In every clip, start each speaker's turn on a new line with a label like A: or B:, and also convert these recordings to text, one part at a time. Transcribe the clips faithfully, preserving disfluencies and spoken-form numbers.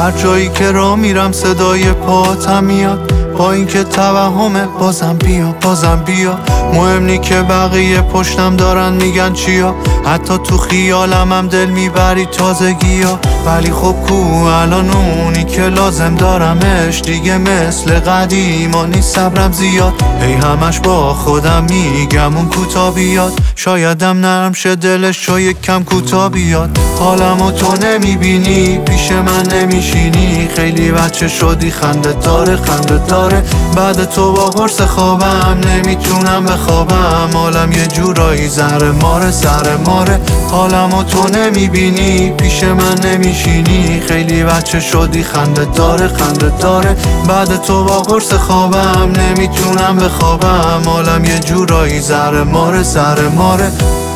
A: هر جایی که را میرم صدای پاتم میاد، با اینکه توهمه بازم بیا بازم بیا. مهم نی که بقیه پشتم دارن میگن چیا، حتی تو خیالم هم دل میبری تازگی ها. ولی خب کو الان اونی که لازم دارمش دیگه مثل قدیما نیست، صبرم زیاد. هی همش با خودم میگم اون کوتا بیاد، شایدم نرم شه دلش چو یک کم کوتا بیاد. حالمو تو نمیبینی پیش من نمیشینی، خیلی بچه شدی خنده داره خنده داره. بعد تو با قرص خوابم نمیتونم بخوابم، حالم یه جورایی زهر ماره زهر ماره. حالمو تو نمیبینی پیش من نمیشینی، خیلی بچه شدی خنده داره خنده داره. بعد تو با قرص خوابم نمیتونم بخوابم، حالم یه جورایی زهر ماره زهر ماره.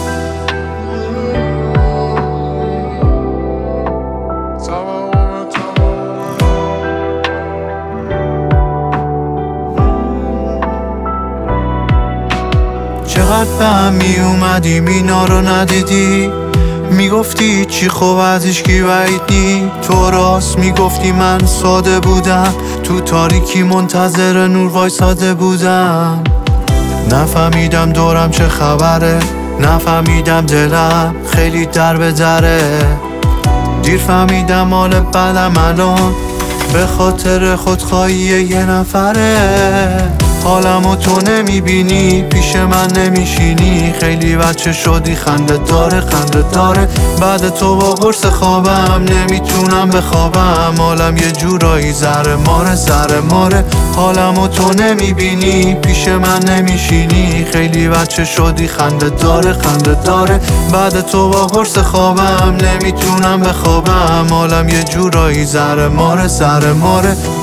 A: چقدر به هم می اومدیم اینا رو ندیدی، میگفتی چی خوب از هیچکی بعید نی. تو راست میگفتی من ساده بودم، تو تاریکی منتظر نور وایساده بودم. نفهمیدم دورم چه خبره، نفهمیدم دلم خیلی در به دره. دیر فهمیدم مال بدم الان به خاطر خودخواهی یه نفره. حالمو تو نمیبینی پیش من نمیشینی، خیلی بچه شدی خنده داره خنده داره. بعد تو با قرص خوابم نمیتونم بخوابم، حالم یه جورایی زهر ماره زهر ماره. حالمو تو نمیبینی پیش من نمیشینی، خیلی بچه شدی خنده داره خنده داره. بعد تو با قرص خوابم نمیتونم بخوابم، حالم یه جورایی زهر ماره زهر ماره.